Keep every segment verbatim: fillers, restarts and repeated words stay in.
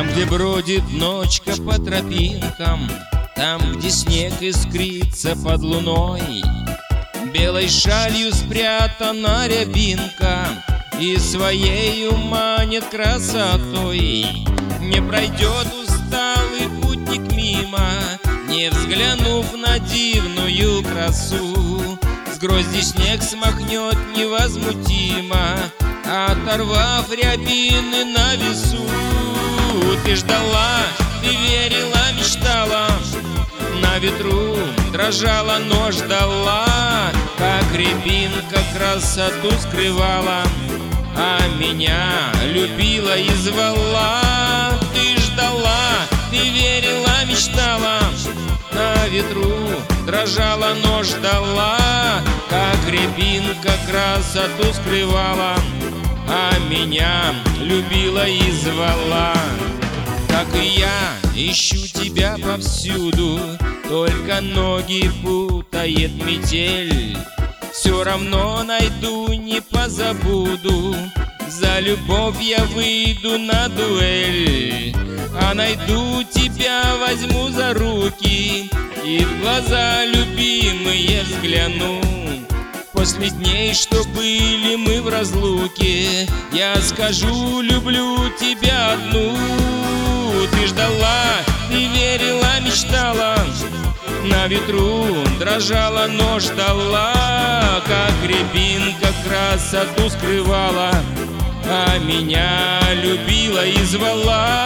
Там, где бродит ночка по тропинкам, там, где снег искрится под луной, белой шалью спрятана рябинка и своею манит красотой. Не пройдет усталый путник мимо, не взглянув на дивную красу. С грозди снег смахнет невозмутимо, оторвав рябины на весу. Ты ждала, ты верила, мечтала, на ветру дрожала, но ждала, как рябинка красоту скрывала, а меня любила и звала. Ты ждала, ты верила, мечтала, на ветру дрожала, но ждала, как рябинка красоту скрывала, а меня любила и звала. Как и я, ищу тебя повсюду, только ноги путает метель. Все равно найду, не позабуду, за любовь я выйду на дуэль. А найду тебя, возьму за руки и в глаза любимые взгляну. После дней, что были мы в разлуке, я скажу: люблю тебя одну. Ты ждала, ты верила, мечтала, на ветру дрожала, но ждала, как рябинка красоту скрывала, а меня любила и звала.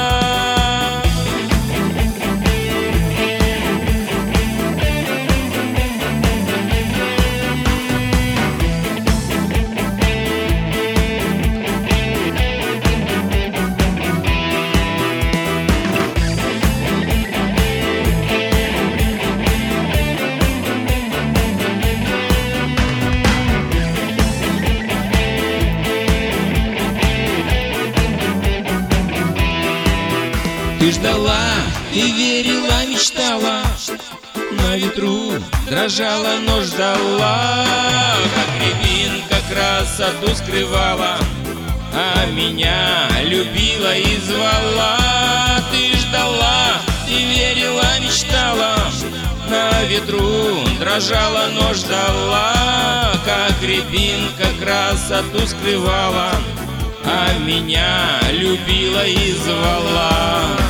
Ты ждала, ты верила, мечтала, на ветру дрожала, но ждала, как рябинка красоту скрывала, а меня любила и звала. Ты ждала, ты верила, мечтала, на ветру дрожала, но ждала, как рябинка красоту скрывала, а меня любила и звала.